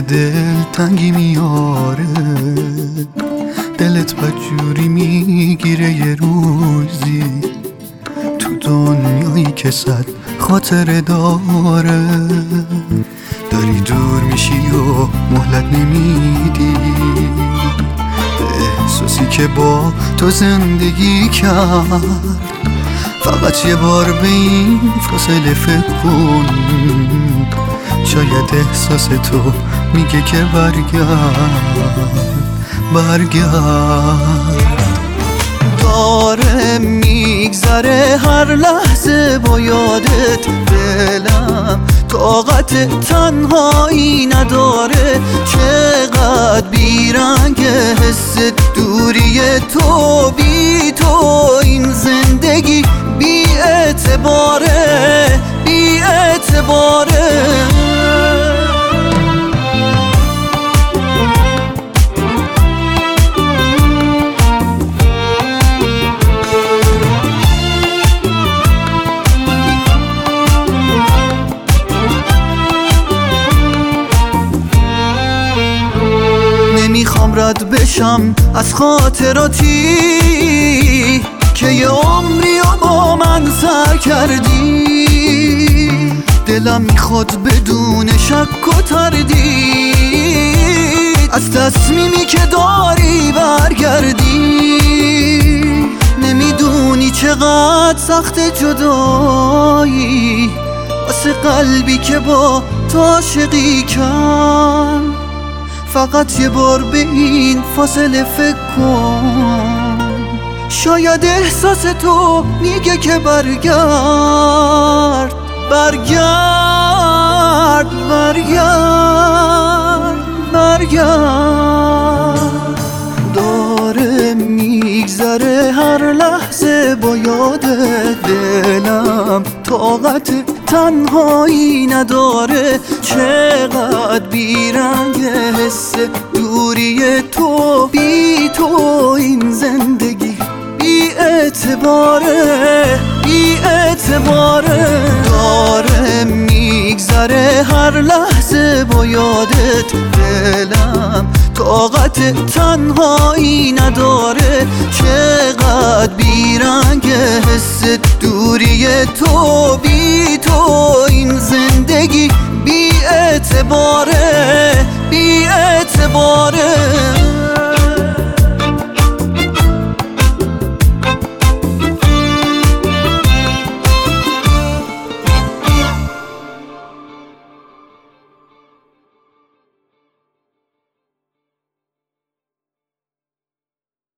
دل تنگی میاره، دلت بدجوری میگیره یه روزی تو دنیایی که صد خاطره داره. داری دور میشی و مهلت نمیدی به احساسی که با تو زندگی کرد. فقط یه بار به این فاصله فکر کن، شاید احساس تو میگه که برگرد. داره میگذره هر لحظه با یادت، دلم طاقت تنهایی نداره. چقدر بیرنگ حس دوری تو، بی تو این زندگی بی اعتباره، بی اعتباره. نمیخوام رد بشم از خاطراتی که یه عمری و با من سر کردی. دلم میخواد بدون شک و تردید از تصمیمی که داری برگردی. نمیدونی چقدر سخت جدایی واسه قلبی که با تو عاشقی کرد. فقط یه بار به این فاصله فکر کن، شاید احساس تو میگه که برگرد، برگرد، برگرد، برگرد. داره میگذره هر لحظه با یادت، دلم طاقت تنهایی نداره. چقدر بیرنگ حس دوری تو، بی تو این زندگی بی اعتباره، بی اعتباره. داره میگذره هر لحظه با یادت، دلم طاقت تنهایی نداره. چقدر بیرنگ حس دوری تو، بی تو این زندگی بی اعتباره، بی اعتباره.